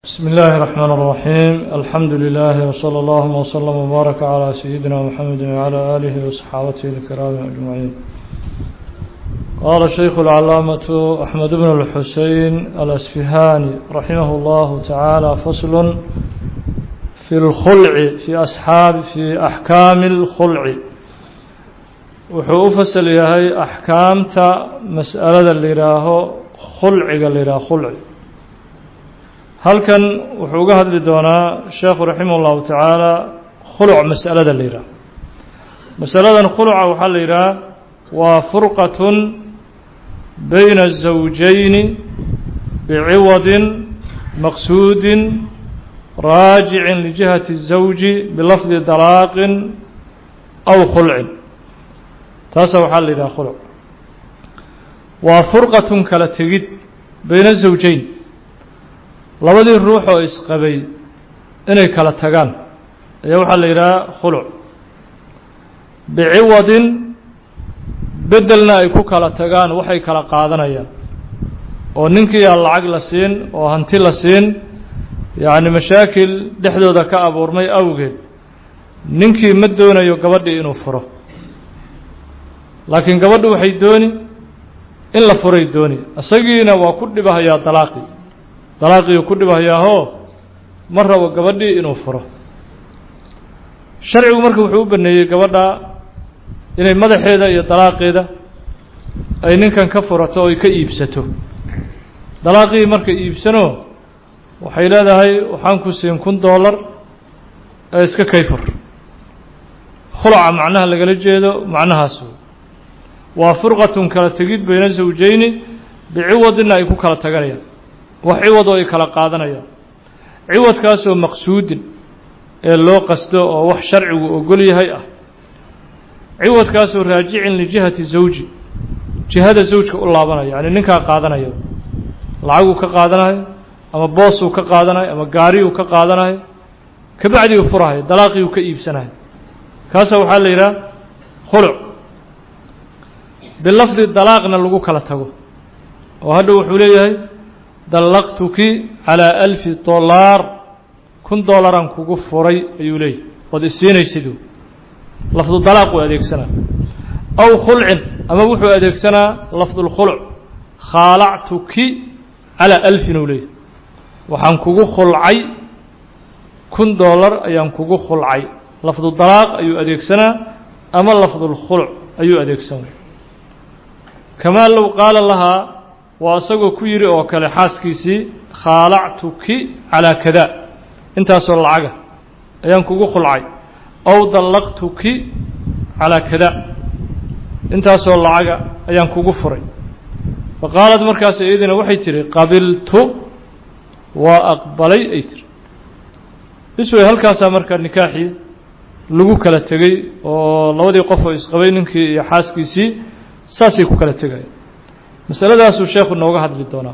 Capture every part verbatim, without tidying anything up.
بسم الله الرحمن الرحيم الحمد لله وصلى الله وسلم وبارك على سيدنا محمد وعلى آله وصحابته الكرام أجمعين. قال الشيخ العلامة أحمد بن الحسين الأسفهاني رحمه الله تعالى فصل في الخلع في أصحاب في أحكام الخلع وحوف سليهي أحكام تا مسألة اللي راه خلع اللي راه خلع halkan wuxuu uga hadli doonaa sheekhu raximahullahu tacaala khuluc mas'alada la yiraahdo mas'aladan khuluca waxa la yiraahdaa waa furqatun bayna az-zawjayn bi'iwadin maqsuudin raaji'in li jihati az-zawji bilafdi dalaaqin aw khul'in taas waxa la yiraahdaa khuluc waa furqatun kala tegid bayna az-zawjayn labadii ruux oo isqabay inay kala tagaan ayaa waxa la yiraahdaa khuluc bi'iwadin bedelna ay ku kala tagaan waxay kala qaadanayaan oo ninkii aan lacag la siin oo hanti la siin yaani mashaakil dhexdooda ka abuurmay awgeed ninkii ma doonayo gabadhii inuu furo laakiin gabadhu waxay dooni in la furay dooni asagiina waa ku dhibahayaa talaaqi talaaqii ku dhibahayaa mar rabo gabadhii inuu furo sharcigu marka wuxuu u baneeyay gabadha inay madaxeeda iyo talaaqeeda ay ninkan ka furato oo ay ka iibsato talaaqii marka iibsano waxay leedahay waxaan ku siin kun dollar ee iska kayfur khuluca macnaha lagala jeedo macnahaas waa furqatun kala tegid bayna zawjayni bi'iwadina ay ku kala taganayaan wax ciwad oo ay kala qaadanayaan ciwadkaas oo maqsuudin ee loo qasdo oo wax sharcigu ogol yahay ah ciwadkaas oo raajicin li jihati zawji jihada zawjka u laabanaya yani ninka qaadanaya lacag uu ka qaadanayo ama boos uu ka qaadanayo ama gaari uu ka qaadanayo ka bacdi uu furahay dalaaqi uu ka iibsanayo kaas waxa la yiraahdaa khuluc bilafdi dalaaqna lagu kala tago oo hadda wuxuu leeyahay dallaqtuki ala alf dollar kun dollaran kugu furay ayuu leeyahay wad isiinaysidu lafdu dalaaq uu adeegsanaa aw khul'in ama wuxuu adeegsanaa lafdu khuluc khala'tuki ala alf nuulay waxaan kugu khulcay kun dollar ayaan kugu khulcay lafdu dalaaq ayuu adeegsanaa ama lafdu khuluc ayuu adeegsanaa kama law qaala laha وأسقو كيري أو كلا حاسكيسي خالعتك على كذا أنت أصل العجة أيام كوجو خلعي أو ضلقتك على كذا أنت أصل العجة أيام كوجو فري فقالت مركز سيدنا وحي تري قبلت وأقبلي أيتر بسوي هل كاسا مركز نكاحي لجو كلا تجي والله ودي قفوا إسقبينك حاسكيسي ساسي كلا تجي masaladaasuu sheekhu nooga hadli doonaa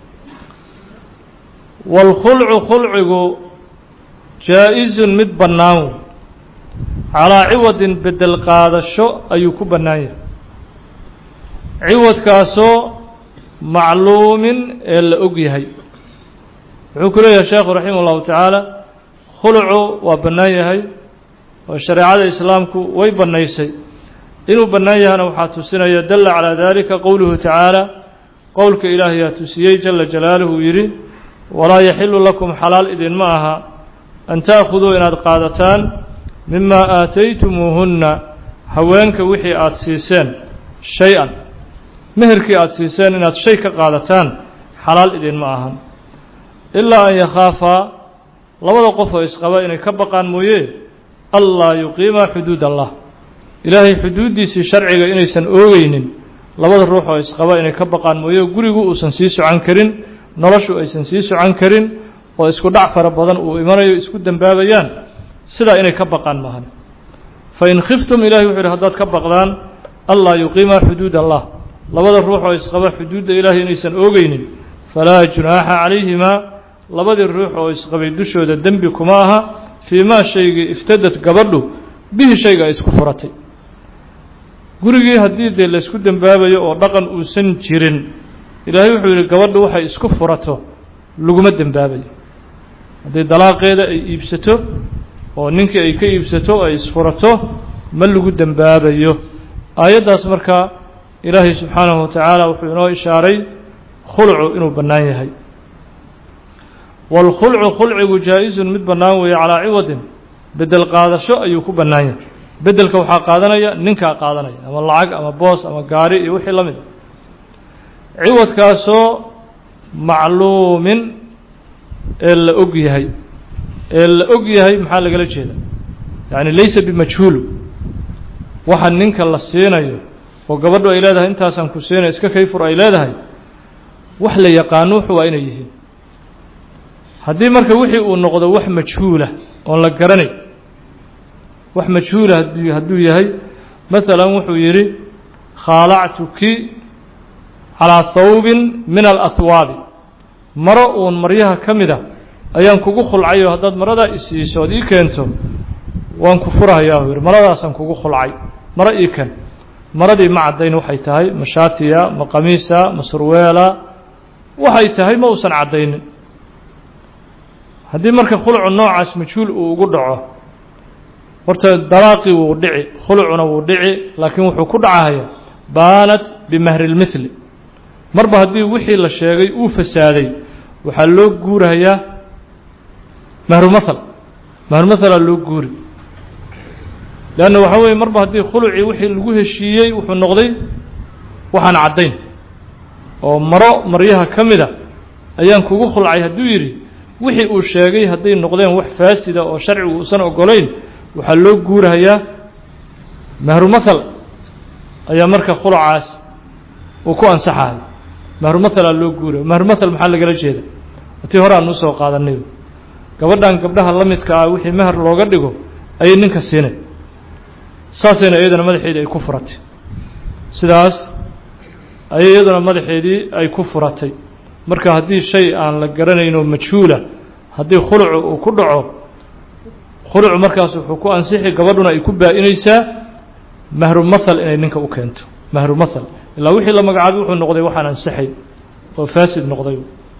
waalkhulcu khulcigu jaa-izun mid bannaan calaa ciwadin bedel qaadasho ayuu ku bannaan yahay ciwadkaasoo macluumin ee la og yahay wuxuu ku leeyahay sheekhu raximah ullahu tacaala khulcu waa bannaan yahay oo shareecada islaamku way bannaysay inuu bannaan yahana waxaa tusinaya dalla calaa dalika qowluhu tacaala qowlka ilaahay yaa tusiyey jala jalaaluhu yidhi walaa yaxilu lakum xalaal idinma aha an ta'khuduu inaad qaadataan mimaa aataytumuuhunna haweenka wixii aada siiseen shay-an meherkii aada siiseen inaad shay ka qaadataan xalaal idinma ahan ilaa an yakhaafaa labada qof oo isqaba inay ka baqaan mooye allaa yuqiima xuduud allah ilaahay xuduudiisii sharciga inaysan oogeynin labada ruux oo isqaba inay ka baqaan mooyo gurigu uusan sii socon karin noloshu aysan sii socon karin oo isku dhac fara badan uu imanayo isku dambaabayaan sidaa inay ka baqaan maahan fa in khiftum ilaahay wuxuu yidhi haddaad ka baqdaan allaa yuqiima xuduud allah labada ruux oo isqaba xuduudda ilaahay inaysan oogeynin falaa junaaxa calayhimaa labadii ruux oo isqabay dushooda dembi kuma aha fii maa shaygii iftadad gabadhu bihi shayga ay isku furatay gurigii haddii dee laysku dambaabayo oo dhaqan uusan jirin ilaahay wuxuu yidhi gabadhu waxay isku furato laguma dambaabayo haddii dalaaqeeda ay iibsato oo ninkii ay ka iibsato ay isfurato ma lagu dembaabayo aayaddaas markaa ilaahay subxaanahu watacaala wuxuu inoo ishaaray khulcu inuu bannaan yahay waalkhulcu khulcigu jaa-izun mid bannaan weeye calaa ciwadin bedel qaadasho ayuu ku bannaan yahay bedelka waxaa qaadanaya ninkaa qaadanaya ama lacag ama boos ama gaari iyo wixii la mid a ciwadkaasoo macluumin ee la og yahay ee la og yahay maxaa lagala jeeda yacni laysa bimajhuulu waxa ninka la siinayo oo gabadhu ay leedahay intaasaan ku siinay iska kayfur ay leedahay wax la yaqaano wuxu waa inay yihiin haddii marka wixii uu noqdo wax majhuula oon la garanay wax majhuula hadduu hadduu yahay masalan wuxuu yidhi khaalactuki calaa thawbin min alahwaabi maro uun maryaha ka mid a ayaan kugu khulcay oo haddaad maradaa isiiso ood ii keento waan ku furahayaa u yidhi maradaasaan kugu khulcay maro ii ken maradii ma caddayn waxay tahay ma shaatiya ma qamiisa ma surweela waxay tahay ma uusan caddaynin haddii marka khulcu noocaas majhuul uu ugu dhaco horta dalaaqii wuu dhici khulcuna wuu dhici laakiin wuxuu ku dhacahayaa baanat bimahri lmithli marba haddii wixii la sheegay uu fasaaday waxaa loo guurahayaa mahrumathal mahrumathalaa loo guuri leanna waxaa weeye marba haddii khulucii wixii lagu heshiiyey wuxuu noqday waxaan caddayn oo maro maryaha ka mid a ayaan kugu khulcay hadduu yidhi wixii uu sheegay hadday noqdeen wax faasida oo sharcigu uusan ogolayn waxaa loo guurahayaa mahrumathal ayaa marka khulucaas uu ku ansaxahay mahrumathalaa loo guuraya mahrumathal maxaa lagala jeeda tii hore aan usoo qaadanay gabadhan gabdhaha la midka ah wixii meher looga dhigo ayay ninka siinay saasayna iyadana madaxeedii ay ku furatay sidaas ayay iyaduna madaxeedii ay ku furatay marka haddii shay aan la garanayno majhuula haddii khulucu uu ku dhaco khulucu markaas wuxuu ku ansixi gabadhuna ay ku baa-inaysaa mahrumathal inay ninka u keento mahrumathal ilaa wixii la magacaabay wuxuu noqday waxaan ansixay oo faasid noqday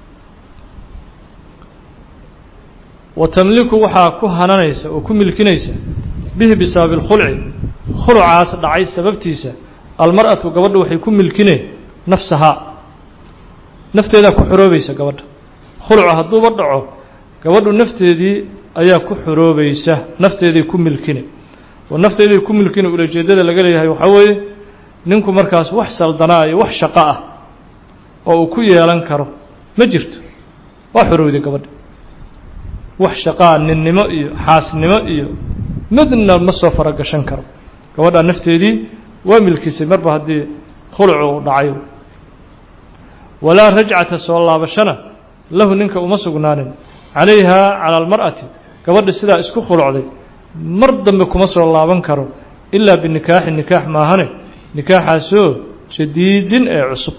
wa tamliku waxaa ku hananaysa oo ku milkinaysa bihi bisababi اlkhulci khulucaas dhacay sababtiisa almar'atu gabadha waxay ku milkineen nafsahaa nafteedaa ku xoroobaysa gabadha khulucu hadduuba dhaco gabadhu nafteedii ayaa ku xoroobaysa nafteeday ku milkine oo nafteeday ku milkine ulajeedada laga leeyahay waxaa weeye ninku markaas wax saldanaa iyo wax shaqo ah oo uu ku yeelan karo ma jirto waa xorowday gabadha wax shaqaa ninnimo iyo xaasnimo iyo midna ma soo faragashan karo gabadha nafteedii waa milkisay marba haddii khulucu uu dhacayo walaa rajcata soo laabashana lahu ninka uma sugnaanin calayha cala almar'ati gabadha sidaa isku khulucday mar dambe kuma soo laaban karo ilaa binikaaxi nikaax maahane nikaaxaasoo jadiidin ee cusub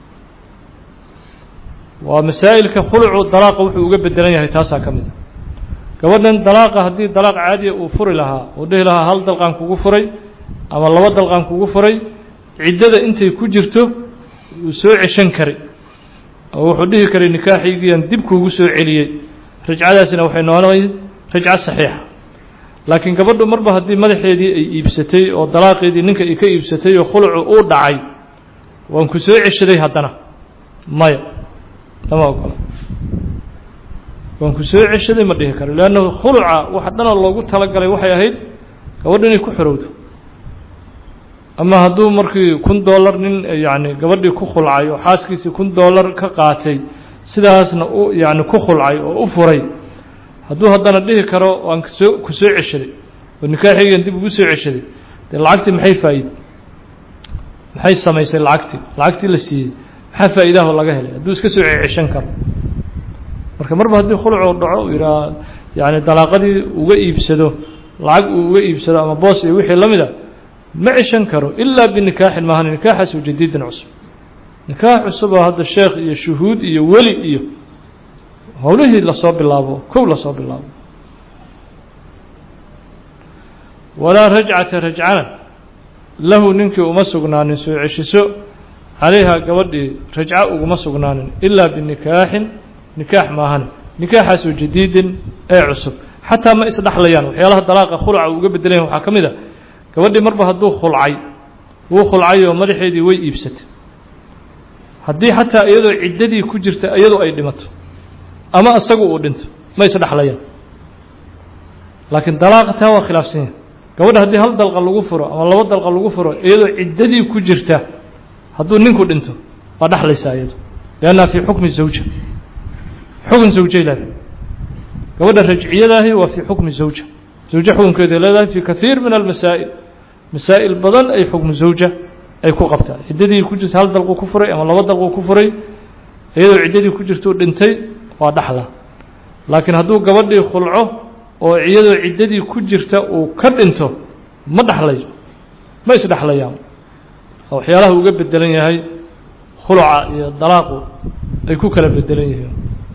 waa masaa'ilka khulucu dalaaqa wuxuu uga bedelan yahay taasaa ka mid a gabadhan dalaaqa haddii dalaaq caadiya uu furi lahaa uu dhihi lahaa hal dalqaan kugu furay ama laba dalqaan kugu furay ciddada intay ku jirto wuu soo ceshan karay oo wuxuu dhihi karay nikaaxiygiian dib kuugu soo celiyey rajcadaasina waxay noqonayd rajco saxiixa laakiin gabadhu marba haddii madaxeedii ay iibsatay oo dalaaqeedii ninka ay ka iibsatay oo khulucu uu dhacay waan ku soo ceshaday haddana maya lama ogola waan ku soo ceshaday ma dhihi karo leanna khuluca waxa dhana loogu talagalay waxay ahayd gabadhu inay ku xorowdo ama hadduu markii kun dollar nin yacni gabadhii ku khulcay oo xaaskiisii kun dollar ka qaatay sidaasna u yacni ku khulcay oo u furay hadduu haddana dhihi karo waan kusoo ku soo ceshaday oo nikaaxiygan dib ugu soo ceshaday dee lacagtii maxay faa'iid maxay samaysay lacagtii lacagtii la siiyey maxaa faa'iidaho laga helay hadduu iska soo ceshan karo marka marba haddii khulucu dhaco uu yidhaha yacni dalaaqadii uga iibsado lacag uu uga iibsado ama boos iyo wixii la mid a ma ceshan karo ilaa binikaaxin maahan nikaaxaas jadiidin cusub nikaax cusub oo hadda sheekh iyo shuhuud iyo weli iyo howlihii lasoo bilaabo kow lasoo bilaabo walaa rajcata rajcana lahu ninkii uma sugnaanin soo ceshiso calayha gabadhii rajco uguma sugnaanin ilaa binikaaxin nikaax maahan nikaaxaas oo jadiidin ee cusub xataa ma isdhaxlayaan waxyaalaha dalaaqa khulca uga bedelayaan waxaa ka mid a gabadhii marba hadduu khulcay wuu khulcay oo madaxeedii way iibsatay haddii xataa iyadoo ciddadii ku jirta iyadoo ay dhimato ama isagu uu dhinto ma isdhaxlayaan laakiin dalaaqa taa waa khilaafsan yahay gabadha haddii hal dalqa lagu furo ama laba dalqa lagu furo iyadoo ciddadii ku jirta hadduu ninku dhinto waa dhaxlaysaa iyado liannaha fii xukmi zawja xukun zawjay leedahay gabadha rajciyadaahi waa fii xukmi zawja zawja xukunkeeday leedahay fii kathiir min almasaa'il masaa'il badan ay xukmu zawja ay ku qabtaa ciddadii ku jirta hal dalquu ku furay ama laba dalquu ku furay iyadoo ciddadii ku jirtuu dhintay waa dhaxla laakiin hadduu gabadhii khulco oo iyadoo ciddadii ku jirta uu ka dhinto ma dhaxlayo ma isdhaxlayaan oo waxyaalaha uga bedelan yahay khulca iyo dalaaqu ay ku kala bedelan yihiin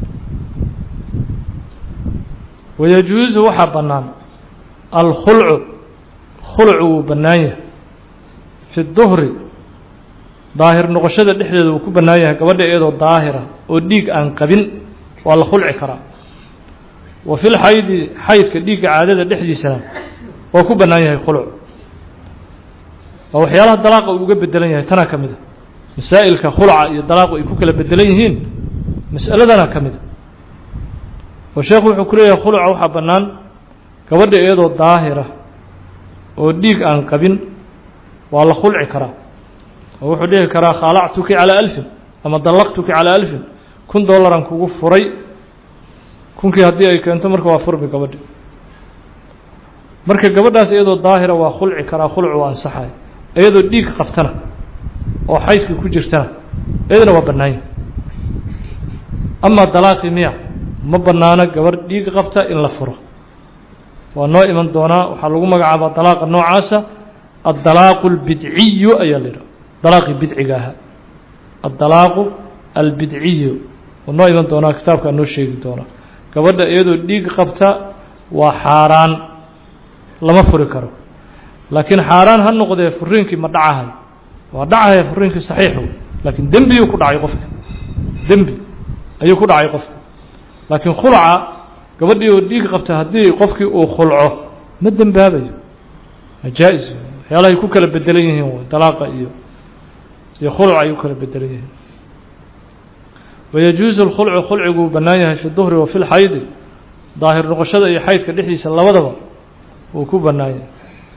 wayajuusu waxaa bannaan alkhulcu khulcu wuu bannaan yahay fi duhri daahir noqoshada dhexdeeda wuu ku bannaan yahay gabadha iyadoo daahira oo dhiig aan qabin waa la khulci karaa wa fi lxaydi xaydka dhiigga caadada dhexdiisana waa ku bannaan yahay khulcu waa waxyaalaha dalaaqa uu uga bedelan yahay tana ka mid a masaa'ilka khulca iyo dalaaqu ay ku kala bedelan yihiin mas'aladana ka mid a oo sheekhu wuxuu ku leeyahay khulca waxaa bannaan gabadha iyadoo daahira oo dhiig aan qabin waa la khulci karaa oo wuxuu dhihi karaa khaalactuki calaa alfin ama dallaqtuki calaa alfin kun dollaran kugu furay kunkii haddii ay keento marka waa furmi gabadhi marka gabadhaas iyadoo daahira waa khulci karaa khulcu waa ansaxaya iyadoo dhiig qabtana oo xaydkii ku jirtana iyadana waa bannaanya amaa dalaaqii miya ma bannaano gabadh dhiig qabta in la furo waa noo iman doonaa waxaa lagu magacaabaa dalaaqa noocaasa addalaaqu albidciyu ayaa la yidhaha dalaaqii bidciga ahaa addalaaqu albidciyu waa noo iman doonaa kitaabkaa noo sheegi doonaa gabadha iyadoo dhiig qabta waa xaaraan lama furi karo laakiin xaaraan ha noqdee furiinkii ma dhacahay waa dhacaya furiinkii saxiixu laakiin dembiyuu ku dhacay qofka dembi ayuu ku dhacay qofka laakiin khulca gabadhii oo dhiig qabta haddii qofkii uu khulco ma dembaabayo waa jaa-is waxyaalahay ku kala bedelan yihiin dalaaqa iyo iyo khulca ay u kala bedelan yihiin wayajuusu lkhulcu khulciguu bannaan yahay fi duhri wa fi lxaydi daahir noqoshada iyo xaydka dhexdiisa labadaba wuu ku bannaan yahay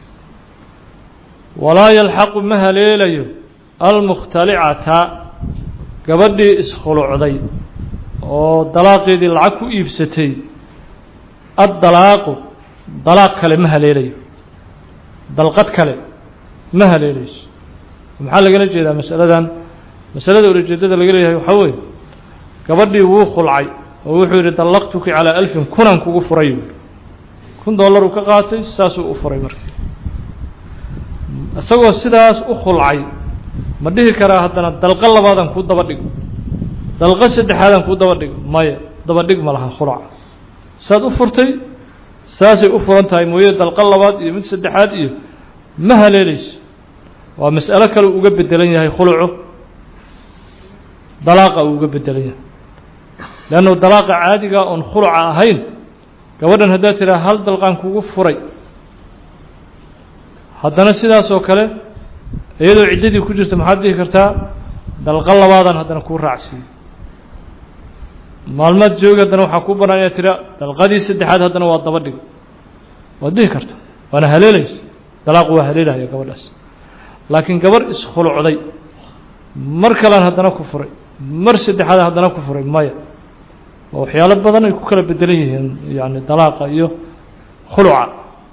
walaa yalxaqu ma haleelayo almukhtalicata gabadhii iskhulucday oo dalaaqeedii lacag ku iibsatay addalaaqu dalaaq kale ma haleelayo dalqad kale ma haleelayso maxaa lagala jeedaa masaladan masalada ulajeedada laga leeyahay waxaa weeye gabadhii wuu khulcay oo wuxuu yidhi dallaqtuki calaa alfin kunan kugu furay kun dollar uu ka qaatay saasuu u furay marka isagoo sidaas u khulcay ma dhihi karaa haddana dalqo labaadan kuu daba dhigo dalqo saddexaadan kuu daba dhigo maya daba dhig ma laha khulca saad u furtay saasay u furan tahay mooye dalqo labaad iyo mid saddexaad iyo ma haleelayso waa mas'alo kale uga bedelan yahay khulucu dalaaqa uu uga bedelan yahay leannu dalaaqa caadiga oon khuluca ahayn gabadhan haddaad tidhaha hal dalqaan kugu furay haddana sidaas oo kale iyadoo ciddadii ku jirta maxaad dhihi kartaa dalqo labaadan haddana kuu raacsiiyo maalmaad joogi haddana waxaa kuu bannaan inaad tiraa dalqadii saddexaad haddana waa daba dhig waad dhihi karta waana haleelaysa dalaaqu waa haleelaya gabadhaas laakiin gabadh iskhulucday mar kalean haddana ku furay mar saddexaad haddana ku furay maya waa waxyaalo badan ay ku kala bedelan yihiin yani dalaaqa iyo khuluca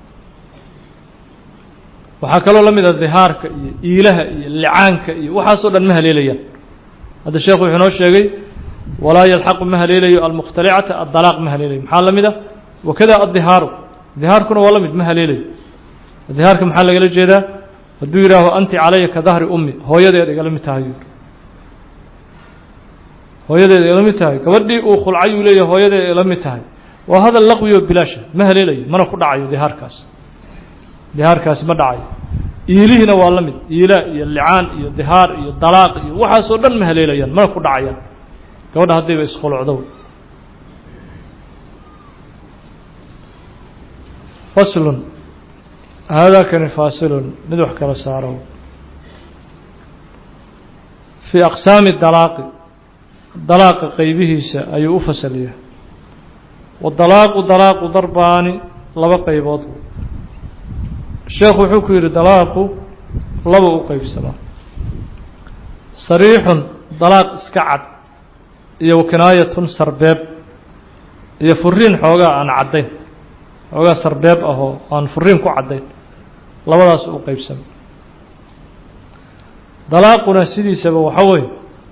waxaa kaloo la mid a dihaarka iyo iilaha iyo licaanka iyo waxaasoo dhan ma haleelayaan hadda sheekhu wuxuu noo sheegay walaa yalxaqu ma haleelayo almukhtalicata addalaaq ma haleelayo maxaa la mid a wakada addihaaru dihaarkuna waa la mid ma haleelayo dihaarka maxaa lagala jeedaa hadduu yidhaaho anti calaya ka dahri ummi hooyadeed igala mid tahay hooyadeed igala mid tahay gabadhii uu khulcay uu leeyahay hooyadeed igala mid tahay waa hadal laqwiyo bilaasha ma haleelayo mana ku dhacayo dihaarkaas dihaarkaasi ma dhacayo iilihiina waa la mid iila iyo licaan iyo dihaar iyo dalaaq iyo waxaasoo dhan ma haleelayaan mana ku dhacayaan gabadha haddayba iskhulucdo فصل هذا كان فاصل ندوح كلا ساره في أقسام الطلاق طلاق قيبه أي أفصليه والطلاق طلاق ضربان لبا قيبات الشيخ حكير طلاق لبا قيب سما صريح طلاق اسكعد iyo kinaayatun sarbeeb iyo furiin xoogaa aan caddayn xoogaa sarbeeb ahoo aan furiin ku caddayn labadaas u qaybsamay dalaaquna sidiisaba waxa weeye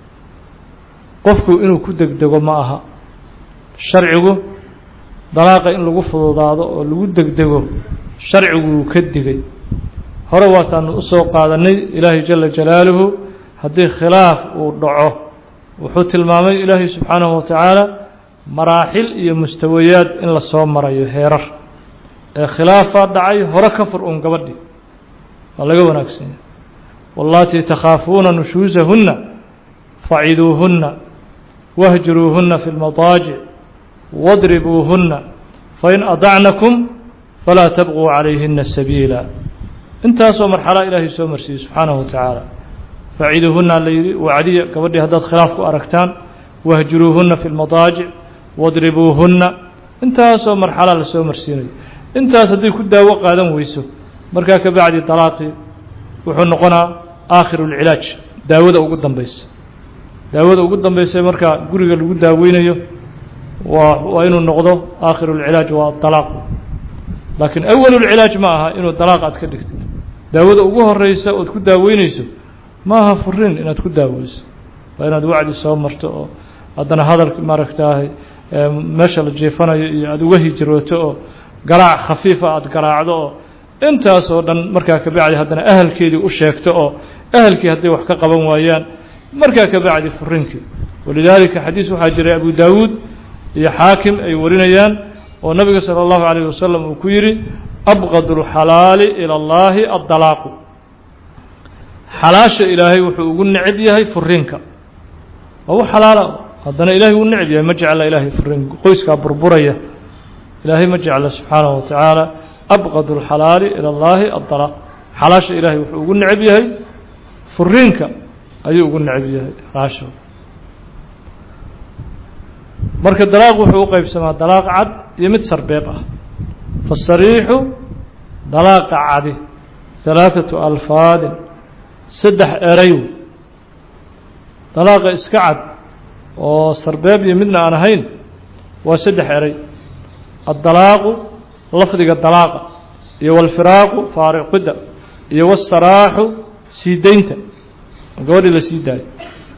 qofku inuu ku degdego ma aha sharcigu dalaaqa in lagu fududaado oo lagu degdego sharcigu ka digay hore waataanu u soo qaadanay ilaahay jalla jalaaluhu haddii khilaaf uu dhaco wuxuu tilmaamay ilaahay subxaanahu wa tacaala maraaxil iyo mustawayaad in la soo marayo heerar ee khilaafaa dhacay hore ka fur uun gabadhii waa laga wanaagsan yahay wallaatii takhaafuuna nushuusahunna faciduuhunna wahjuruuhunna fi lmadaajic wadribuuhunna fain adacnakum falaa tabquu calayhina sabiila intaasoo marxalaa ilaahay soo marsiiyey subxaanahu wa tacaala فعيدوهن الليل وعدي كبدي هذا خلاف أركتان وهجروهن في المضاجع واضربوهن انت سو مرحلة لسو مرسيني انت صديق كدا وقادم ويسو مركاك بعد طلاقي وحن قنا آخر العلاج داود أو قدام بيس داود أو قدام بيس مركا قرق القدا وينيو وإنه النقضة آخر العلاج والطلاق لكن أول العلاج معها إنه الطلاق أتكدك داود أو الرئيس وتكدا وينيسو maaha furin inaad ku daaweyso waa inaad wacdi soo marto oo haddana hadalka maaragtaahay meesha la jeefanayo iyo aada uga hijrooto oo garaac khafiifa aada garaacdo oo intaas oo dhan markaa ka bacdi haddana ahalkeedii u sheegto oo ahalkii hadday wax ka qaban waayaan markaa ka bacdi furinkii walidaalika xadiis waxaa jiray abu daawuud iyo xaakim ay warinayaan oo nabiga sala allahu calayh wasalam uu ku yidhi abqadu lxalaali ila allahi addalaaqu xalaasha ilaahay wuxuu ugu necab yahay furiinka waa u xalaala haddana ilaahay uu necab yahay ma jecla ilaahay furiin qoyskaa burburaya ilaahay ma jecla subxaanahu wa tacaala abqadu lxalaali ila allahi addalaaq xalaasha ilaahay wuxuu ugu necab yahay furiinka ayuu ugu necab yahay xalaasha marka dalaaq wuxuu u qaybsamaa dalaaq cad iyo mid sarbeeb ah fasariixu dalaaqa cadi halaaثatu alfaadin saddex erayu dalaaqa iska cad oo sarbeeb iyo midna aan ahayn waa saddex eray addalaaqu lafdiga dalaaqa iyo walfiraaqu faariqida iyo wasaraaxu sii daynta gabadhii la sii daayo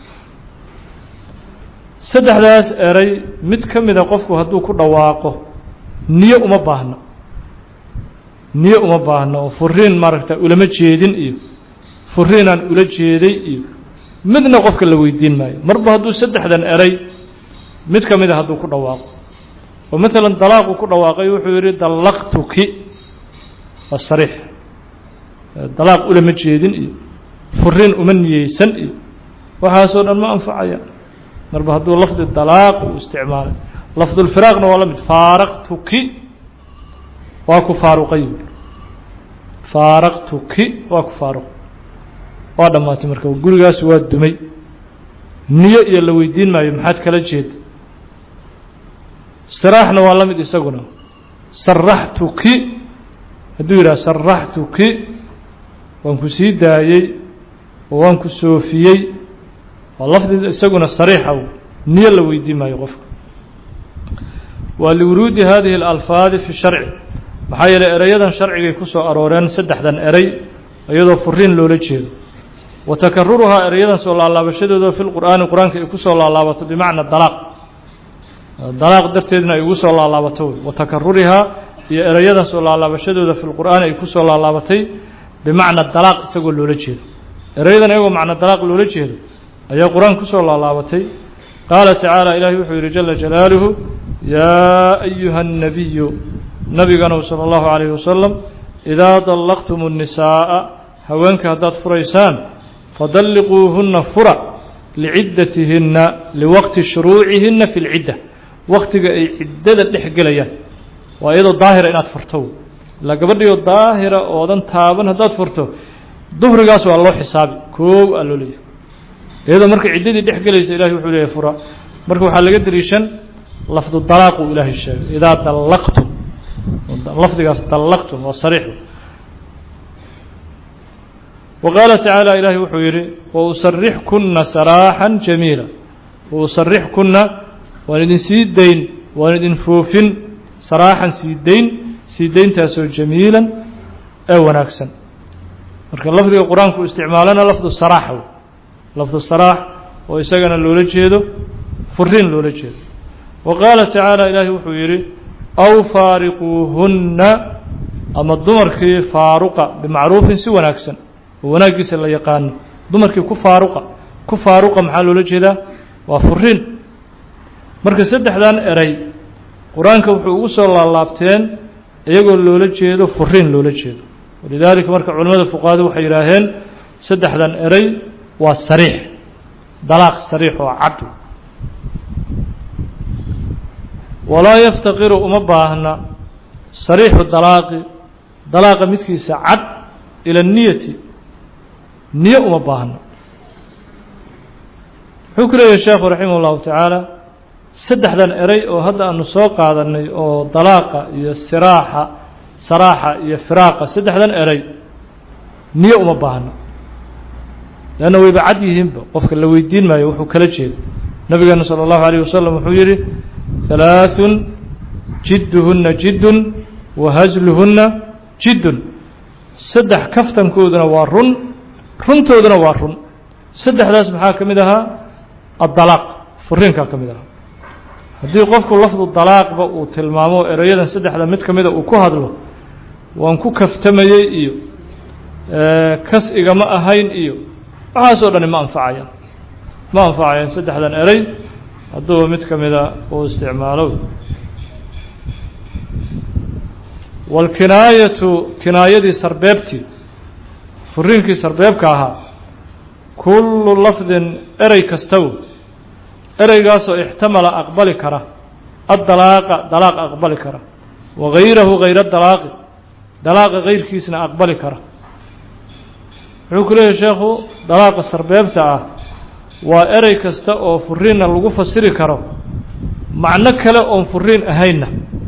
saddexdaas eray mid ka mida qofku hadduu ku dhawaaqo niyo uma baahno niyo uma baahno oo furiin maaragta ulama jeedin iyo furiinaan ula jeeday iyo midna qofka la weydiin maayo marba hadduu saddexdan eray mid ka mida hadduu ku dhawaaqo oo maalan dalaaqu ku dhawaaqay wuxuu yidhi dallaqtuki waa sariix dalaaq ulama jeedin iyo furiin uma niyeysan iyo waxaasoo dhan ma anfacaya marba hadduu lafdi dalaaq uu isticmaalay lafdulfiraaqna waa la mid faaraqtuki waa ku faaruqay faaraqtuki waa ku faaruq waa dhammaatay marka gurigaas waa dumay niyo iyo la weydiin maayo maxaad kala jeeda saraaxna waa la mid isaguna saraxtuki hadduu yidhaha saraxtuki waan ku sii daayey oo waan ku soofiyey waa lafdi isaguna sariixa niyo la weydiin maayo qofka waa liwuruudi hadihi اlalfaadi fi sharci maxaa yeelay erayadan sharcigay ku soo arooreen saddexdan eray iyadoo furiin loola jeedo wa takaruruhaa erayadan soo laalaabashadooda fi lqur'aani qur-aanka ay ku soo laalaabato bimacna dalaaq dalaaq darteedna ay ugu soo laalaabato wey wa takarurihaa iyo erayadan soo laalaabashadooda fi lqur'aani ay ku soo laalaabatay bimacna dalaaq isagoo loola jeedo erayadan iyagoo macna dalaaq loola jeedo ayaa qur-aan ku soo laalaabatay qaala tacaala ilaahay wuxuu yidhi jala jalaaluhu yaa ayuha الnabiyu nabiganow salى اllahu عalayه wasalam idaa dallaqtum الnisaaءa haweenka haddaad furaysaan fadalliquuhunna fura liciddatihinna liwaqti shuruucihinna fi اlcidda waqtiga ay ciddada dhex gelayaan waa iyadoo daahira inaad furto la gabadhiyo daahira oo dan taaban hadaad furto duhrigaas waa loo xisaabi koow aloo leeyahay iyadoo marka ciidadii dhex galaysa ilaahay wuxuu leeyahay fura marka waxaa laga dariishan lafdu dalaaq uu ilaahay sheegay idaa dallaqtum lafdigaas dallaqtum waa sariix وقال تعالى إلهي وحيري وأسرحكن سراحا جميلا وأسرحكن وندين سيدين وندين فوفين سراحا سيدين سيدين تاسو جميلا أو ناكسا لكن لفظ القرآن كو استعمالنا لفظ الصراح لفظ الصراح ويساقنا اللولجيدو فرين اللولجيدو وقال تعالى إلهي وحيري أو فارقوهن أما الضمر كي فارقة بمعروف سوى ناكسا wanaagiisa la yaqaan dumarkii ku faaruqa ku faaruqa maxaa loo jeedaa waa furin marka saddexdan eray quraanka wuxuu ugu soo laalaabteen iyagoo loola jeedo furin loola jeedo walidaalika marka culimada fuqahaadu waxay yiraahdeen saddexdan eray waa sariix dalaaq sariix oo cad walaa yaftaqiru uma baahna sariixu dalaaqi dalaaqa midkiisa cad ila niyati niyo uma baahna wuxuu ku leeyahay sheekhu raximah ullahu tacaala saddexdan eray oo hadda aanu soo qaadanay oo dalaaqa iyo siraaxa saraaxa iyo firaaqa saddexdan eray niyo uma baahna leanna wayba cad yihiinba qofka la weydiin maayo wuxuu kala jeedo nabigeena sala allahu alayh wasalam wuxuu yidhi halaathun jidduhunna jiddun wa hasluhunna jiddun saddex kaftankooduna waa run runtooduna waa run saddexdaas maxaa ka mid ahaa addalaaq furiinkaa ka mid ahaa haddii qofku lafdu dalaaqba uu tilmaamo erayadan saddexda mid ka mida uu ku hadlo waan ku kaftamayey iyo kas igama ahayn iyo waxaasoo dhani ma anfacayaan ma anfacayaan saddexdan eray hadduuba mid ka mida uu isticmaalo walkinaayatu kinaayadii sarbeebtii furiinkii sarbeebka ahaa kullu lafdin erey kastaw ereygaasoo ixtamala aqbali kara addalaaqa dalaaq aqbali kara wagayrahu gayra dalaaqi dalaaqa gayrkiisna aqbali kara wuxuu ku leeyahay sheekhu dalaaqa sarbeebta ah waa erey kasta oo furiinna lagu fasiri karo macno kale oon furiin ahaynna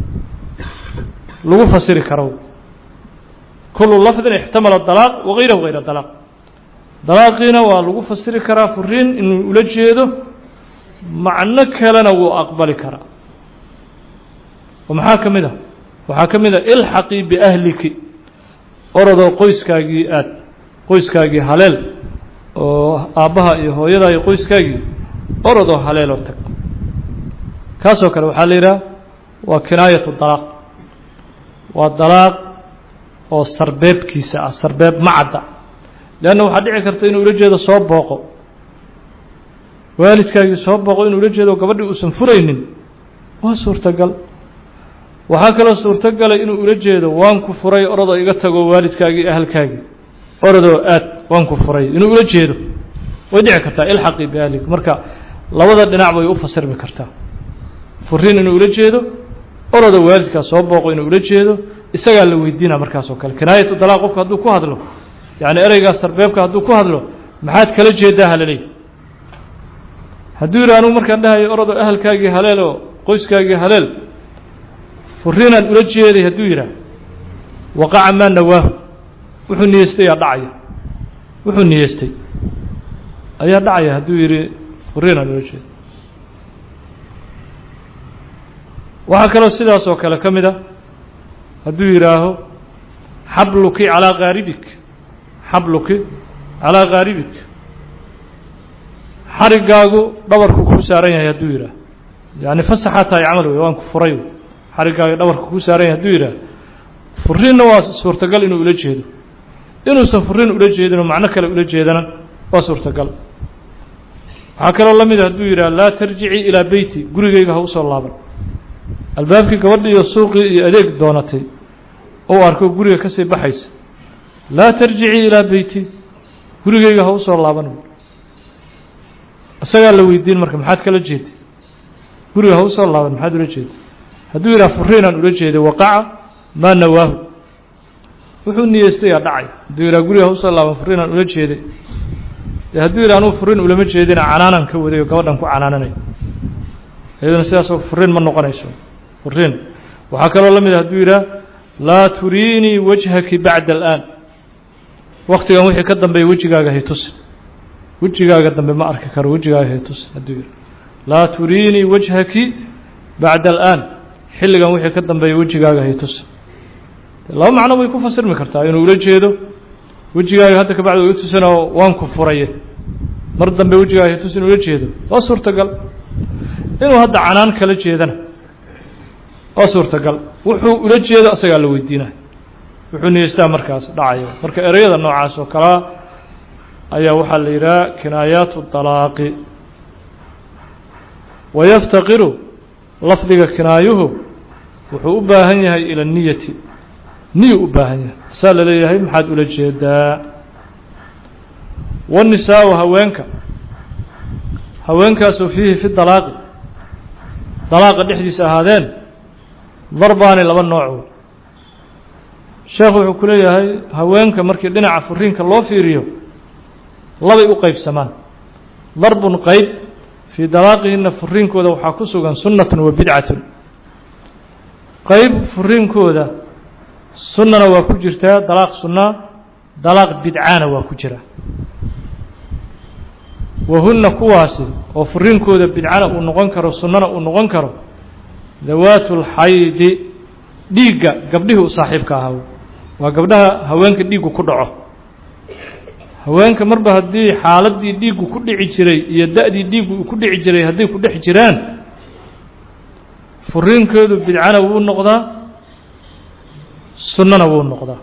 lagu fasiri karo kullu lafdin ixtamala dalaaq wagayrahu gayra dalaaq dalaaqiina waa lagu fasiri karaa furiin inuu ula jeedo macno kalena wuu aqbali karaa oo maxaa ka mid ah waxaa ka mid ah ilxaqii biahliki orodoo qoyskaagii aad qoyskaagii haleel oo aabbaha iyo hooyada iyo qoyskaagii orodoo haleeloo tag kaasoo kale waxaa la yidhaha waa kinaayatu dalaaq waa dalaaq oo sarbeebkiisa ah sarbeeb macadda leanna waxaa dhici karta inuu ula jeedo soo booqo waalidkaagii soo booqo inuu ula jeedo gabadhii uusan furaynin waa suurtagal waxaa kaloo suurtagalay inuu ula jeedo waan ku furay orodoo iga tago waalidkaagii ahalkaagii orodoo aad waan ku furay inuu ula jeedo way dhici kartaa ilxaqii biahlik marka labada dhinac bay u fasirmi kartaa furiin inuu ula jeedo orodoo waalidkaa soo booqo inuu ula jeedo isagaa la weydiina markaas oo kale kinaayatu dalaaq qofka hadduu ku hadlo yacni ereygaas sarbeebka hadduu ku hadlo maxaad kala jeedaa halaley hadduu yidhi anugu markaan dhahayo orodoo ahalkaagii haleel oo qoyskaagii haleel furiinaan ula jeeday hadduu yidhaah waqaca maa nawaahu wuxuu niyeystay ayaa dhacaya wuxuu niyeystay ayaa dhacaya hadduu yidhi furiinaan ula jeeday waxaa kaloo sidaas oo kale ka mid a hadduu yidhaaho xabluki calaa qaaribik xabluki calaa qaaribik xarigaagu dhabarku kuu saaran yahay hadduu yidhaah yacni fasaxaa tahay camal wey waan ku furay xarigaaga dhabarku kuu saaran yahay hadduu yidhaah furiinna waa suurtagal inuu ula jeedo inuusan furiin ula jeedinoo macno kale ula jeedana waa suurtagal waxaa kaloo la mida hadduu yidhaah laa tarjicii ilaa beyti gurigayga ha usoo laaban albaabkii gabadhii iyo suuqii iyo adeeg doonatay ou arko guriga ka sii baxaysa laa tarjicii ilaa beyti gurigayga ha usoo laaban isagaa la weydiin marka maxaad kala jeeday guriga ha usoo laaban maxaad ula jeeday hadduu yidhaha furiinaan ula jeeday waqaca maa nawaahu wuxuu niyeystay yaa dhacay hadduu yidhaha guriga hawsa laaban furiinaan ula jeeday dee hadduu yidhaha anuu furiin ulama jeedina canaanan ka waday oo gabadhan ku canaananay iyaduna sidaasoo furiin ma noqonayso furiin waxaa kaloo la mid a hadduu yidhaha laa turiinii wajhaki bacda alaan waktigan wixii ka dambeeya wejigaaga haytusi wejigaaga dambe ma arki karo wejigaaga haytusi hadduu yidhaha laa turiinii wajhaki bacda alaan xilligan wixii ka dambeeya wejigaaga haytusi laba macno way ku fasirmi kartaa inuu ula jeedo wejigaaga hadda kabacdi way utusanoo waan ku furaye mar dambe wejigaaga haytusi inuu ula jeedo waa suurtagal inuu hadda canaan kala jeedana waa suurtagal wuxuu ula jeedo asagaa la weydiinaya wuxuu niyeystaa markaas dhacayo marka ereyada noocaas oo kalea ayaa waxaa la yidhaha kinaayaatu dalaaqi wayaftaqiru lafdiga kinaayuhu wuxuu u baahan yahay ila niyati niyu u baahan yahay asaa la leeyahay maxaad ula jeedaa wanisaau haweenka haweenkaasoo fiihi fi dalaaqi dalaaqa dhexdiisa ahaadeen darbaani laba nooc sheekhu wuxuu ku leeyahay haweenka markii dhinaca furiinka loo fiiriyo labay u qaybsamaan darbun qayb fii dalaaqihinna furiinkooda waxaa ku sugan sunnatun wa bidcatun qayb furiinkooda sunnana waa ku jirtaa dalaaq sunnaa dalaaq bidcaana waa ku jira wahunna kuwaasi oo furiinkooda bidcana uu noqon karo sunnana uu noqon karo dawaatu lxaydi dhiigga gabdhihii u saaxiibka ahaa waa gabdhaha haweenka dhiiggu ku dhaco haweenka marba haddii xaaladii dhiiggu ku dhici jiray iyo da-dii dhiiggu uu ku dhici jiray hadday ku dhex jiraan furiinkoodu bidcana wuu noqdaa sunnana wuu noqdaa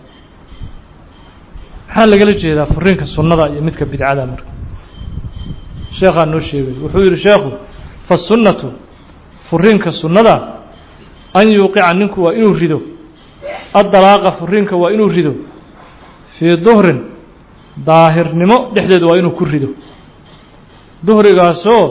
maxaa lagala jeedaa furiinka sunnada iyo midka bidcada marka sheekhaa noo sheegay wuxuu yidhi sheekhu fasunnatu furiinka sunnada an yuuqica ninku waa inuu rido addalaaqa furiinka waa inuu rido fii duhrin daahirnimo dhexdeed waa inuu ku rido duhrigaasoo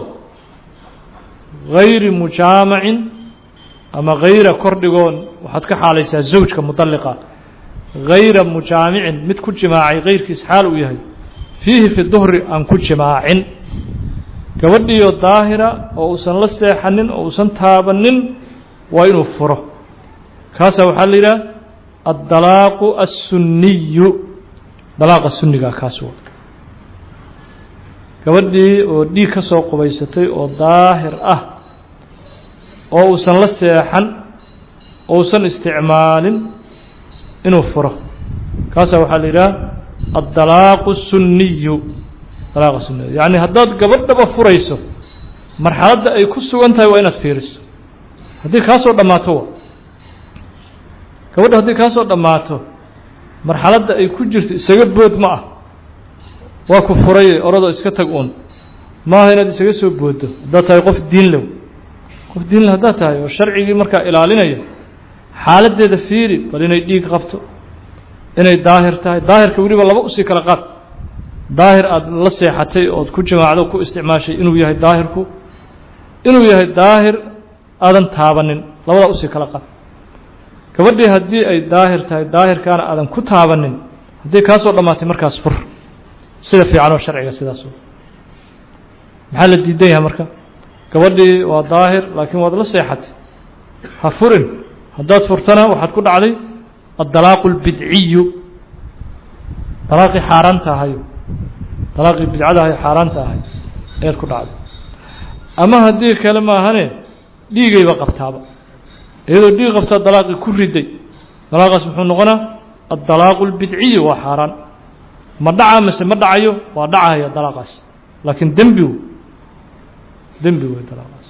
gayri mujaamacin ama hayra kordhigoon waxaad ka xaalaysaa zawjka mudalliqa hayra mujaamicin mid ku jimaacay kayrkiis xaal uu yahay fiihi fi duhri aan ku jimaacin gabadhiiyo daahira oo uusan la seexanin oo uusan taabanin waa inuu furo kaasaa waxaa la yidhaha addalaaqu assunniyu dalaaqa sunnigaa kaas wa gabadhii oo dhiig ka soo qubaysatay oo daahir ah oo uusan la seexan oo uusan isticmaalin inuu furo kaasaa waxaa la yidhaha addalaaqu sunniyu dalaaqa sunniyu yacni haddaad gabadhaba furayso marxaladda ay ku sugan tahay waa inaad fiiriso haddii kaa soo dhammaato wa gabadha haddii kaa soo dhammaato marxaladda ay ku jirto isaga bood ma ah waa ku furaye oradoo iska tag uun maaha inaad isaga soo booddo haddaad tahay qof diin low qof diin le haddaad tahay oo sharcigii markaa ilaalinaya xaaladdeeda fiiri bal inay dhiig qabto inay daahir tahay daahirka weliba laba usii kala qaad daahir aada la seexatay ood ku jimaacdo ku isticmaashay inuu yahay daahirku inuu yahay daahir aadan taabanin labadaa usii kala qaad gabadhii haddii ay daahir tahay daahirkaana aadan ku taabanin haddii kaa soo dhammaatay markaas fur sida fiican oo sharciga sidaas maxaa la diidan yahay marka gabadhii waa daahir laakiin waad la seexatay ha furin haddaad furtana waxaad ku dhacday addalaaqu اlbidciyu dalaaqii xaaraanta ahay dalaaqii bidcada ahay xaaraanta ahay ayaad ku dhacday ama haddii kale maahane dhiigayba qabtaaba iyadoo dhiig qabtaa dalaaqii ku riday dalaaqaas muxuu noqonaa addalaaqu اlbidciyu waa xaaraan ma dhaca mase ma dhacayo waa dhacaya dalaaqaas laakiin dembi dembi wey dalaaqaas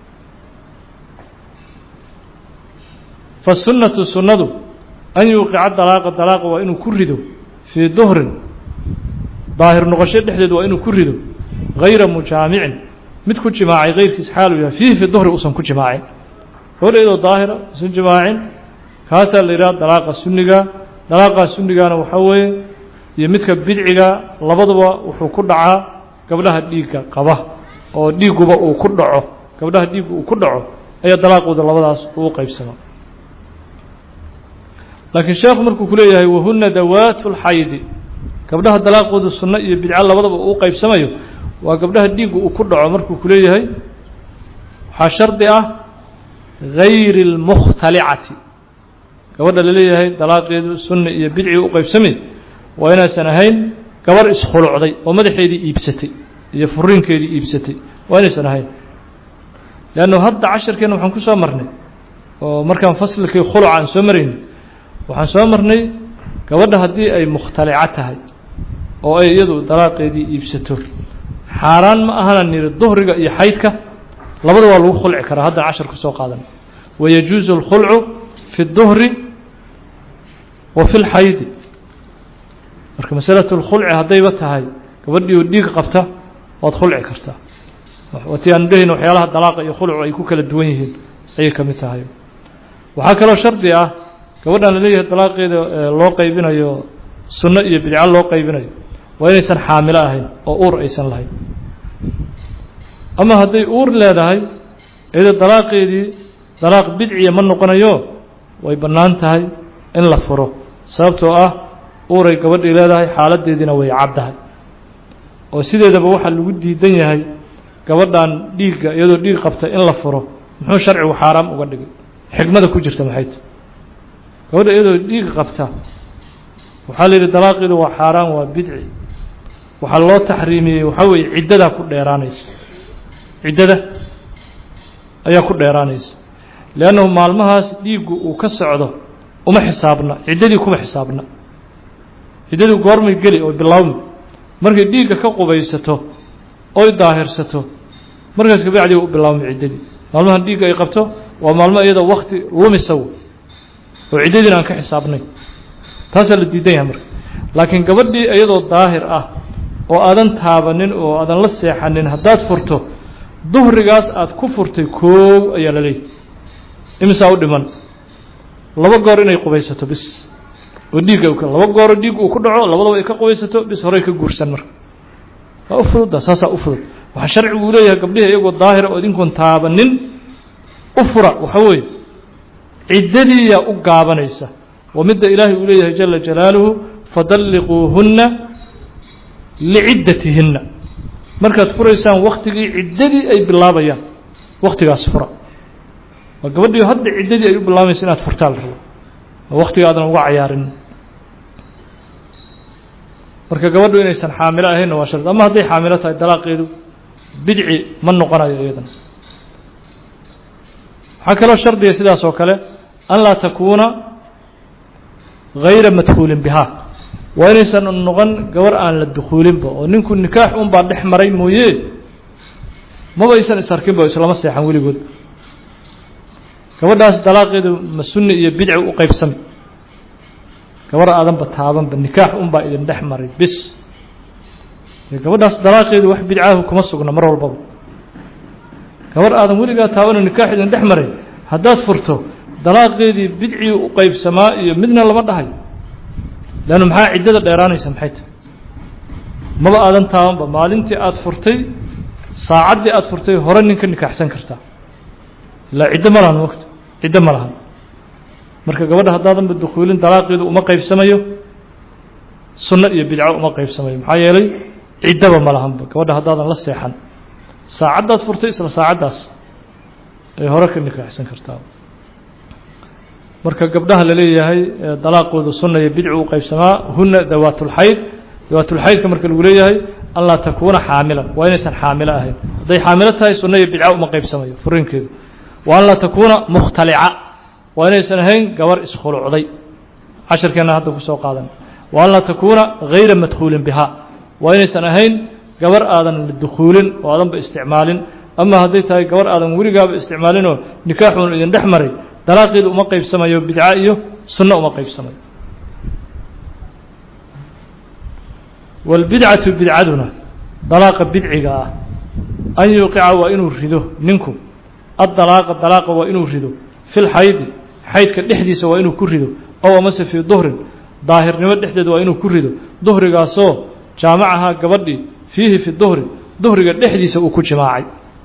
fasunnatu sunnadu an yuuqica dalaaqa dalaaqa waa inuu ku rido fii duhrin daahir noqosho dhexdeed waa inuu ku rido hayra mujaamicin mid ku jimaacay kayrkiis xaaluu yahay fiihi fi duhri uusan ku jimaacin hooleydoo daahira usan jimaacin kaasaa la yidhaha dalaaqa sunniga dalaaqaa sunnigaana waxaa weeye iyo midka bidciga labaduba wuxuu ku dhacaa gabdhaha dhiigga qaba oo dhiiguba uu ku dhaco gabdhaha dhiiggu uu ku dhaco ayaa dalaaqooda labadaas uu qaybsama لكن شيخ مركو كليه وهن ذوات الحيض قبلها دلاقود السنة يبدع الله وضب وقيب سمايو وقبلها الديق وكدع مركو كليه حشردئة غير المختلعة قبل لليه دلاقود السنة يبدع وقيب سمي وأنا سنهين قبر إسخلع عضي ومدح يدي إبستي يفرين كيدي إبستي وأنا سنهين لأنه هذا عشر كانوا حنكو سامرني ومركان فصل كي خلع عن سمرين وحن سامرني gabadha hadii ay mukhtalica tahay oo ay iyadu dalaaqeedii iibsato xaraan ma ahana nir duhriga iyo xaydka labada waa lagu khulci karaa hadda cashar ku soo qaadan wayajuzu al-khul'u fi ad-duhri wa fi al-hayd marka masalatu al-khul'i hadayba tahay gabadhii dhiig qabta waad khulci kartaa wati aan dheheen waxyaalaha dalaaqa iyo khul'u ay ku kala duwan yihiin ay ka mid tahay waxa kale oo shardi ah gabadhan leeyahay dalaaqeeda loo qaybinayo sunno iyo bidca loo qaybinayo waa inaysan xaamilo ahayn oo uur aysan lahayn ama haday uur leedahay iyada dalaaqeedii dalaaq bidciya ma noqonayo way banaan tahay in la furo sababtoo ah uuray gabadhii leedahay xaaladeedina way caddahay oo sideedaba waxa lagu diidan yahay gabadhan dhiigga iyadoo dhiig qabta in la furo muxuu sharcigu xaraam uga dhigay xigmada ku jirta maxay tahay gabadha iyadoo dhiig qabta waxaa la yidhi dalaaqeedu waa xaaraan waa bidci waxaa loo taxriimiyey waxaa weeye ciddada ku dheeraanaysa ciddada ayaa ku dheeraanaysa leannahu maalmahaas dhiiggu uu ka socdo uma xisaabna ciddadii kuma xisaabna ciddadii goormay geli oo bilowmi markay dhiigga ka qubaysato oy daahirsato markaas kabacdii u bilowmi ciddadii maalmahan dhiigga ay qabto waa maalmo iyada waqti lumisaw oo ciidadina aan ka xisaabnay taas la diidan yahay marka laakiin gabadhii iyadoo daahir ah oo aadan taabanin oo aadan la seexanin hadaad furto duhrigaas aad ku furtay koow ayaa la leeyahay imisa u dhiman laba goor inay qubaysato bis oo dhiigga uu ka laba goor dhiig uu ku dhaco labadaba ay ka qubaysato bis hore ka guursan marka waa u fudud saasa u fudud waxa sharcigu uu leeyahay gabdhaha iyagoo daahir oo idinkoon taabanin u fura waxa weeye ciddadii yaa u gaabanaysa wamidda ilaahay uu leeyahay jalla jalaaluhu fadalliquuhunna liciddatihinna markaad furaysaan waqtigii ciddadii ay bilaabayaan waqtigaas fura waa gabadhii hadda ciddadii ay u bilaabaysa inaad furtaa la rabo waqtiga aadan uga cayaarin marka gabadhu inaysan xaamilo ahayn waa shart ama hadday xaamilo tahay dalaaqeedu bidci ma noqonayo iyadan waxaa kaloo shardiga sidaas oo kale an laa takuuna gayra madkhuulin bihaa waa inaysan noqon gabar aan la dukhuulinba oo ninku nikaax un baa dhex maray mooye maba aysan isarkinba islama seexan weligood gabadhaas dalaaqeedu ma sunni iyo bidci u qaybsami gabar aadanba taabanba nikaax un baa idin dhex maray bis gabadhaas dalaaqeedu wax bidcaahu kuma sugna mar walbaba gabar aadan weligaa taabano nikaax idin dhex maray haddaad furto dalaaqeedii bidcii u qaybsamaa iyo midna lama dhahay leannu maxaa ciddada dheeraanaysa maxay tahay maba aadan taabanba maalintii aada furtay saacaddii aada furtay hore ninka nikaaxsan kartaa ilaa ciddo ma lahan waqti ciddo ma lahan marka gabadha haddaadanba dukhuulin dalaaqeedu uma qaybsamayo sunno iyo bidco uma qaybsamayo maxaa yeelay ciddaba ma lahanba gabadha haddaadan la seexan saacaddaad furtay isla saacaddaas ay hore ka nikaaxsan kartaa marka gabdhaha la leeyahay dalaaqooda sunna iyo bidci u qaybsamaa hunna dawaatul hayd dawaatul haydka marka lagu leeyahay an laa takuuna xaamilan waa inaysan xaamilo ahayn hadday xaamilo tahay sunna iyo bidca uma qaybsamayo furinkeedu wa an laa takuuna mukhtalica waa inaysan ahayn gabar iskhulucday casharkeena hadda ku soo qaadan wa an laa takuuna gayra madkhuulin bihaa waa inaysan ahayn gabar aadan la dukhuulin oo aadanba isticmaalin ama hadday tahay gabar aadan weligaaba isticmaalinoo nikaaxuun idin dhex maray dalaaqeedu uma qaybsamayo bidca iyo sunno uma qaybsamayo walbidcatu bidcaduna dalaaqa bidciga ah an yuqica waa inuu rido ninku addalaaqa dalaaqa waa inuu rido fi lxaydi xaydka dhexdiisa waa inuu ku rido ow amase fii duhrin daahirnimo dhexdeed waa inuu ku rido duhrigaasoo jaamacahaa gabadhii fiihi fi duhri duhriga dhexdiisa uu ku jimaacay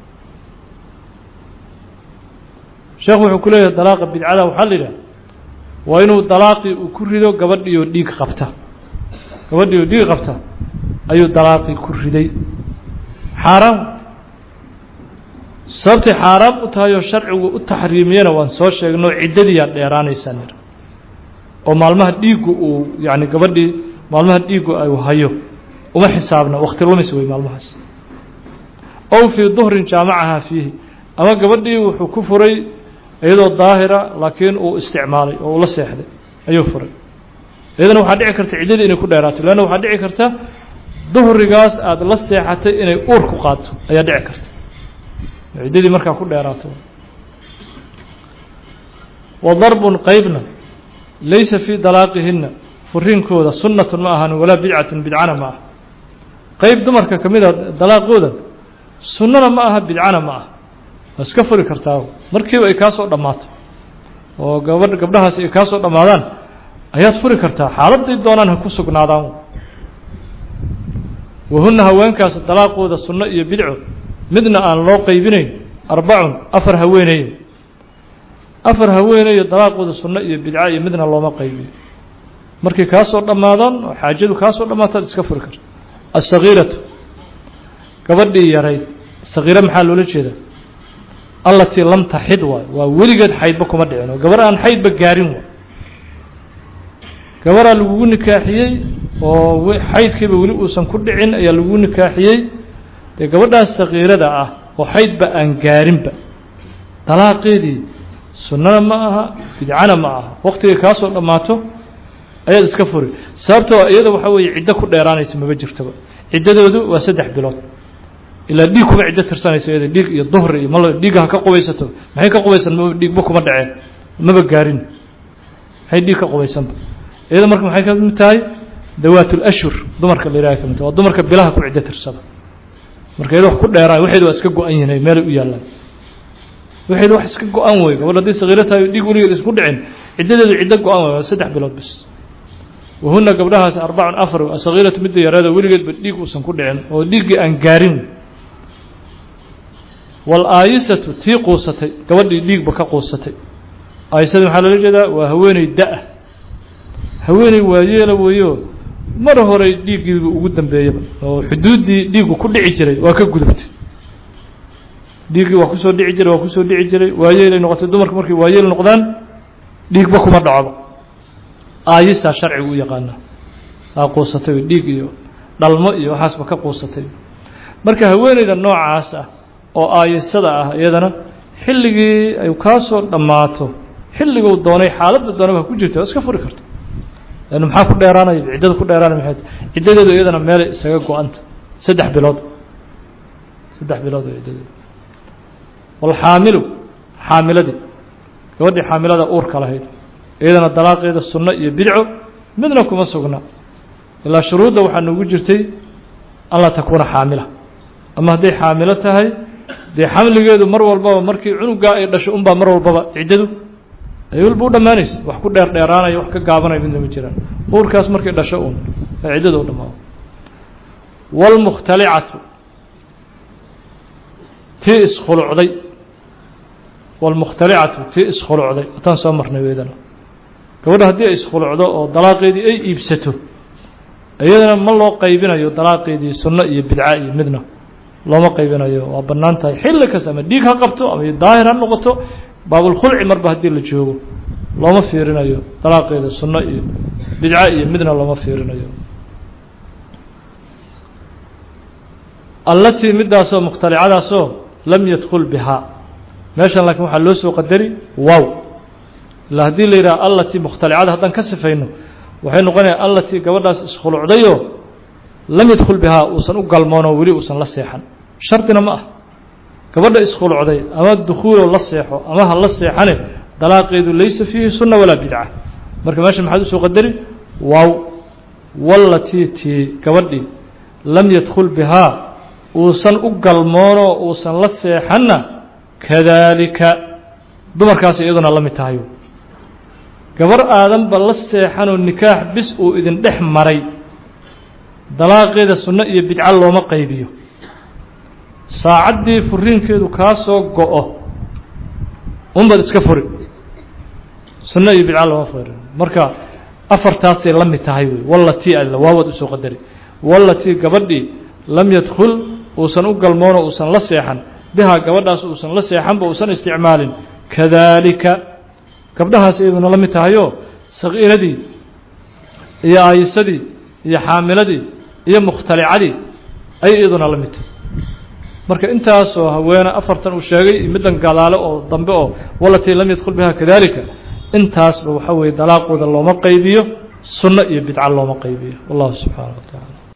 sheekhu wuxuu ku leeyahay dalaaqa bidcada waxaa la yidhaha waa inuu dalaaqii uu ku rido gabadhii oo dhiig qabta gabadhii oo dhiig qabta ayuu dalaaqii ku riday xaaraam sababtay xaaraam u tahay oo sharcigu u taxriimiyana waan soo sheegno ciddadii yaa dheeraanaysaa nir oo maalmaha dhiiggu uu yacni gabadhii maalmaha dhiiggu ay hayo uma xisaabna waqti lumis wey maalmahaas ow fii duhrin jaamacahaa fiihi ama gabadhii wuxuu ku furay iyadoo daahira laakiin uu isticmaalay oo uu la seexday ayuu furay iyadana waxaa dhici karta ciddadii inay ku dheeraato leanna waxaa dhici karta duhrigaas aada la seexatay inay uur ku qaato ayaa dhici karta ciddadii markaa ku dheeraato wa darbun qaybna laysa fii dalaaqihinna furiinkooda sunnatun ma ahan walaa bidcatun bidcana ma aha qayb dumarka ka mid a dalaaqooda sunnana ma aha bidcana ma aha waa iska furi kartaa markiiba ay kaa soo dhammaato oo gabadh gabdhahaasi ay kaa soo dhammaadaan ayaad furi kartaa xaaladday doonaan ha ku sugnaadaan wahunna haweenkaas dalaaqooda sunno iyo bidco midna aan loo qaybinayn arbacun afar haweenayo afar haweenayo dalaaqooda sunno iyo bidca iyo midna looma qaybiyo markay kaa soo dhammaadaan oo xaajadu kaa soo dhammaataad iska furi karta asagiiratu gabadhii yarayd sagiiro maxaa loola jeedaa allatii lam taxid waay waa weligeed xaydba kuma dhicin oo gabar aan xaydba gaarin waay gabaraa lagugu nikaaxiyey oo xaydkiiba weli uusan ku dhicin ayaa lagugu nikaaxiyey dee gabadhaas sagiirada ah oo xaydba aan gaarinba dalaaqeedii sunnana ma aha bidcana ma aha waqtigay kaa soo dhammaato ayaad iska furi sababtoo iyada waxaa weeye ciddo ku dheeraanaysa maba jirtaba ciddadoodu waa saddex bilood ilaa dhiig kuma ciddo tirsanaysa iyada dhiig iyo duhri iyo mal dhiigga ha ka qubaysato maxay ka qubaysan maba dhiigba kuma dhaceen maba gaarin maxay dhiig ka qubaysanba iyada marka maxay ka mid tahay dawaatul ashhur dumarka la yidhaha ka mid tahay waa dumarka bilaha ku ciddo tirsada marka iyada wax ku dheeraan waxeedu waa iska go-an yihiin meelay u yaallaan waxeedu wax iska go-an wey gabadh haddii sagiiro tahay dhiig weligeed isku dhicin ciddadeedu ciddo go-an wey waa saddex bilood bis wahunna gabdhahaas arbacun afar sagiiratu midda yaraada weligeedba dhiig uusan ku dhicin oo dhiiggii aan gaarin wal aayisatu tii quusatay gabadhii dhiigba ka quusatay aayisada maxaa loola jeedaa waa haweeney da-a haweeney waayeela weeyo mar horey dhiiggiiba ugu dambeeyaba oo xuduuddii dhiiggu ku dhici jiray waa ka gudubtay dhiiggii waa kusoo dhici jiray waa kusoo dhici jiray waayeelay noqotay dumarku markay waayeel noqdaan dhiigba kuma dhacdo aayisaa sharcigu u yaqaana aa quusatay dhiig iyo dhalmo iyo waxaasba ka quusatay marka haweeneyda noocaas ah oo aayisada ah iyadana xilligii ay kaa soo dhammaato xilliguu doonay xaaladda doonaba ku jirta waa iska furi karta lannu maxaa ku dheeraanaya ciddada ku dheeraanaya maxay tahay ciddadeedu iyadana meelay isaga go-anta saddex bilood saddex bilood oo ciddadeedu walxaamilu xaamiladii gabadhii xaamilada uurka lahayd iyadana dalaaqeeda sunno iyo bidco midna kuma sugna ilaa shuruudda waxaa noogu jirtay an laa takuuna xaamila ama hadday xaamilo tahay dee xamligeedu mar walbaba markii cunugaa ay dhasho unbaa mar walbaba ciddadu ay walba u dhammaanaysa wax ku dheer dheeraanaya wax ka gaabanaya midna ma jiraan uurkaas markay dhasho uun ay ciddada u dhammaado waalmukhtalicatu tii iskhulucday waalmukhtalicatu tii iskhulucday wataan soo marnay weydana gabadha haddii ay iskhulucdo oo dalaaqeedii ay iibsato iyadana ma loo qaybinayo dalaaqeedii sunno iyo bidca iyo midna looma qaybinayo waa bannaan tahay xilli kas ama dhiig ha qabto ama daahir ha noqoto baabulkhulci marba haddii la joogo looma fiirinayo dalaaqeeda sunno iyo bidca iyo midna looma fiirinayo allatii middaasoo mukhtalicadaasoo lam yadkul bihaa meeshan laakiin waxaa loo soo qadari wow ilaa haddii la yidhaha allatii mukhtalicada haddaan ka sifayno waxay noqonaya allatii gabadhaas iskhulucdayoo lam yadkul bihaa uusan u galmoonoo weli uusan la seexan shardina ma ah gabadha iskhulucday ama dukhuuloo la seexo ama ha la seexane dalaaqeedu laysa fiihi sunna walaa bidca marka meesha maxaad usoo qadari waaw wallatii tii gabadhii lam yadkul bihaa uusan u galmoonoo uusan la seexanna kadaalika dumarkaas iyaduna la mid tahay gabar aadanba la seexanoo nikaax bis uu idin dhex maray dalaaqeeda sunno iyo bidca looma qaybiyo saacaddii furiinkeedu kaa soo go-o unbaad iska furi sunno iyo bidca lama fiirino marka afartaasay la mid tahay wey wallatii alla waawad usoo qadari wallatii gabadhii lam yadkhul uusan u galmoono uusan la seexan bihaa gabadhaas uusan la seexanba uusan isticmaalin kadaalika gabdhahaas iyaduna la mid tahayoo sagiiradii iyo aayisadii iyo xaamiladii iyo mukhtalicadii ay iyaduna la mid tahay marka intaasoo haweene afartan uu sheegay iyo middan gadaale oo dambe oo wallatii lam yadkhul bihaa kadaalika intaasba waxa weeye dalaaqooda looma qaybiyo sunno iyo bidca looma qaybiyo wallahu subxaanahu wa tacaala